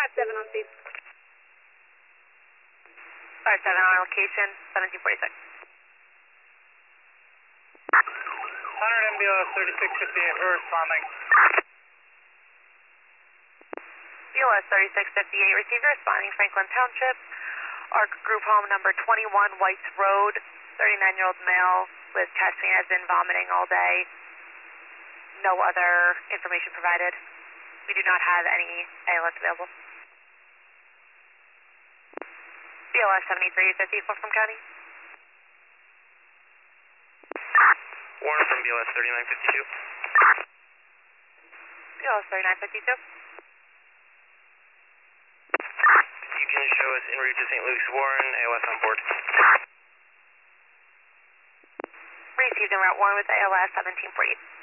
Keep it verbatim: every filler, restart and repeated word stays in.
five seven on scene. five seven on location, seventeen forty-six. one hundred M B O S thirty-six fifty-eight, we're responding. B O S thirty-six fifty-eight, received responding Franklin Township, ARC group home number twenty-one Whites Road, thirty-nine-year-old male with chest pain, has been vomiting all day. No other information provided. We do not have any A L S available. B O S seventy-three fifty, Fulton County. Warren from B O S thirty-nine fifty-two. B O S thirty-nine fifty-two. You can show us en route to Saint Luke's Warren, A O S on board. Received en route Warren with A L S seventeen forty-eight.